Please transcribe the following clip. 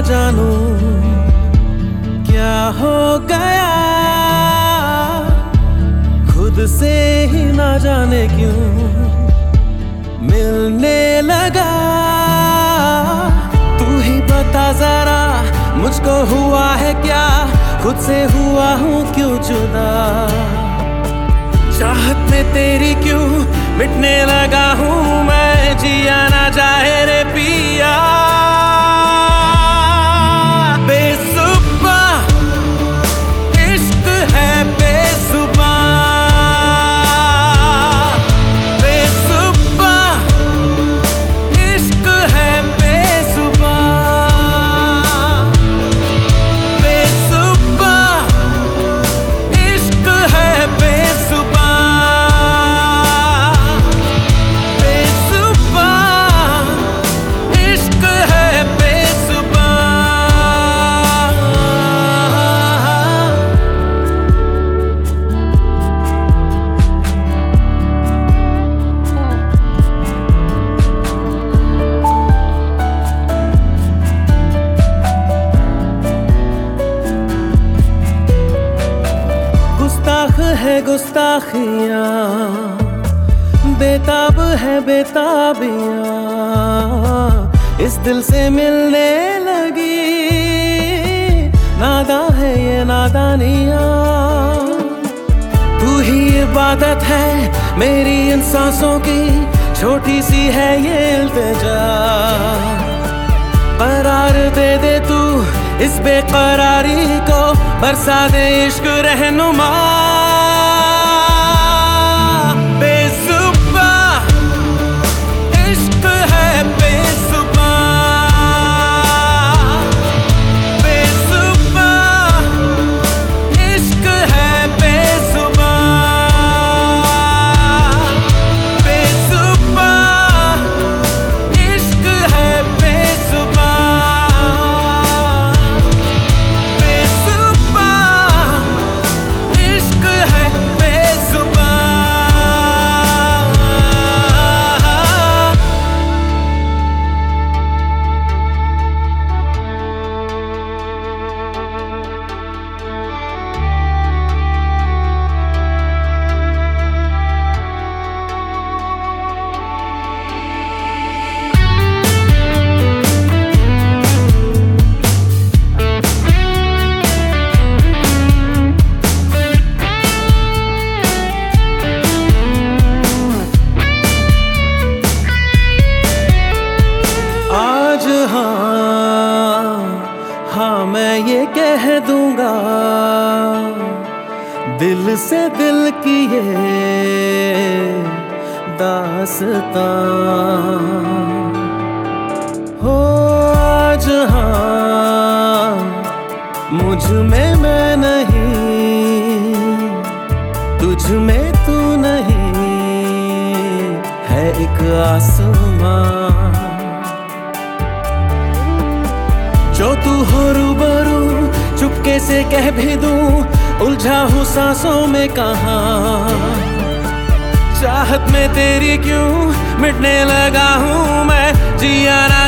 जानू क्या हो गया, खुद से ही ना जाने क्यों मिलने लगा। तू ही बता जरा मुझको हुआ है क्या, खुद से हुआ हूँ क्यों जुदा। चाहत में तेरी क्यों मिटने लगा हूँ मैं, जिया ना जाए रे पिया। बेसुबा इश्क है बेसुबा, बेसुबा इश्क है बेसुबा, बेसुबा इश्क है बेसुबा, बेसुबा इश्क है बेसुबा। गुस्ताख है गुस्ताखियाँ, बेताब है बेताबियाँ, इस दिल से मिलने लगी। नादा है ये नादानियाँ, तू ही इबादत है मेरी इन सांसों की, छोटी सी है ये इल्तिजा। करार दे दे तू इस बेकरारी को, बरसा दे इश्क रहनुमा। बेसुबा इश्क है बेसुबा, बेसुबा इश्क है बेसुबा, बेसुबा इश्क है बेसुबा, बेसुबा इश्क है बेसुबा। आज हाँ मैं ये कह दूंगा, दिल से दिल की ये दास्तां हो। आज हाँ मुझ में मैं नहीं, तुझ में तू नहीं, है एक आसमां जो तू हो रूबरू, चुपके से कह भी दूं, उलझा हूँ सांसों में कहाँ। चाहत में तेरी क्यों मिटने लगा हूँ मैं, जिया ना